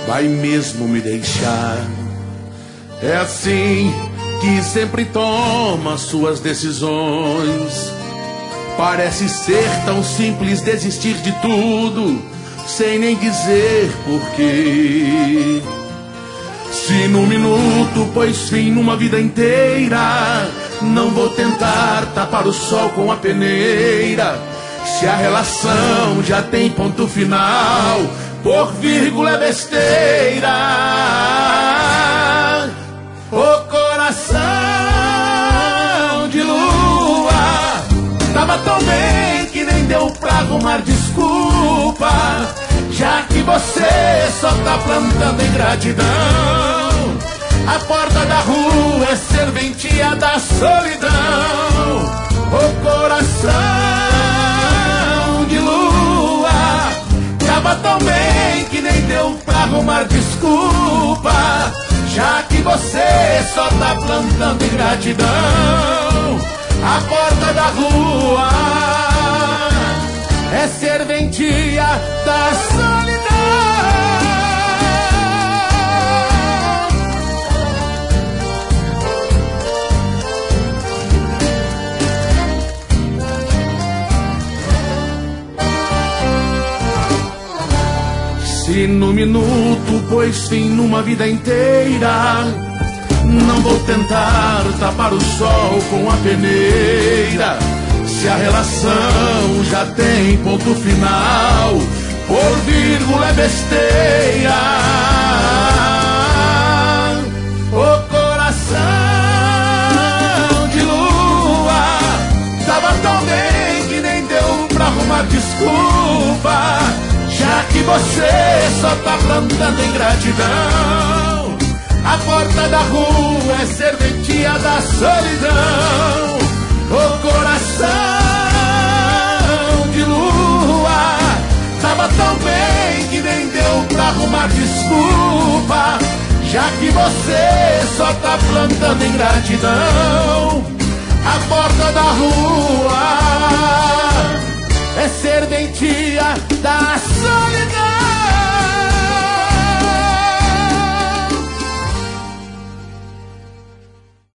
vai mesmo me deixar. É assim que sempre toma suas decisões. Parece ser tão simples desistir de tudo, sem nem dizer porquê. Se num minuto pôs fim numa vida inteira, não vou tentar tapar o sol com a peneira. Se a relação já tem ponto final, por vírgula é besteira. O coração de lua tava tão bem que nem deu pra arrumar desculpa, já que você só tá plantando ingratidão. A porta da rua é serventia da solidão. O coração de lua tava tão bem que nem deu pra arrumar desculpa, já que você só tá plantando ingratidão. A porta da rua é serventia da solidão. Se no minuto pôs fim numa vida inteira, não vou tentar tapar o sol com a peneira. Se a relação já tem ponto final, por vírgula é besteira. O coração de lua tava tão bem que nem deu pra arrumar desculpa, já que você só tá plantando ingratidão. A porta da rua é serventia da solidão. O coração de lua tava tão bem que nem deu pra arrumar desculpa, já que você só tá plantando ingratidão. A porta da rua é serventia da solidão.